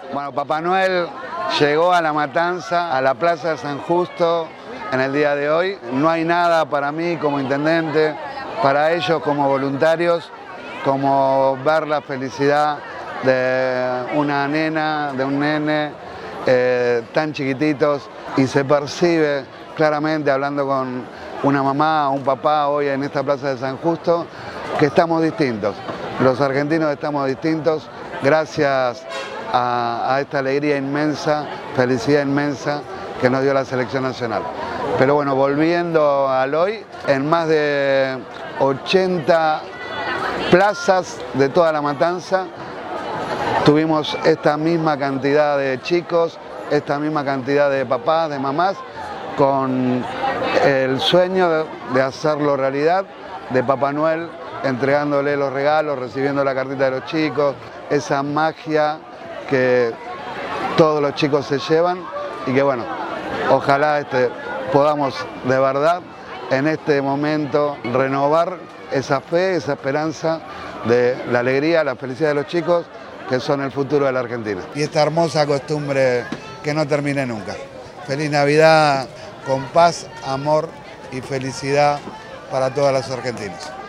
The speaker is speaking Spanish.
Bueno, Papá Noel llegó a La Matanza, a la Plaza de San Justo, en el día de hoy. No hay nada para mí como intendente, para ellos como voluntarios, como ver la felicidad de una nena, de un nene tan chiquititos, y se percibe claramente hablando con una mamá o un papá hoy en esta Plaza de San Justo que estamos distintos. Los argentinos estamos distintos gracias a esta alegría inmensa, felicidad inmensa que nos dio la selección nacional. Pero bueno, volviendo al hoy, en más de 80 plazas de toda La Matanza tuvimos esta misma cantidad de chicos, esta misma cantidad de papás, de mamás, con el sueño de hacerlo realidad, de Papá Noel entregándole los regalos, recibiendo la cartita de los chicos, esa magia que todos los chicos se llevan y que bueno, ojalá podamos de verdad en este momento renovar esa fe, esa esperanza de la alegría, la felicidad de los chicos que son el futuro de la Argentina. Y esta hermosa costumbre que no termine nunca. Feliz Navidad con paz, amor y felicidad para todos los argentinos.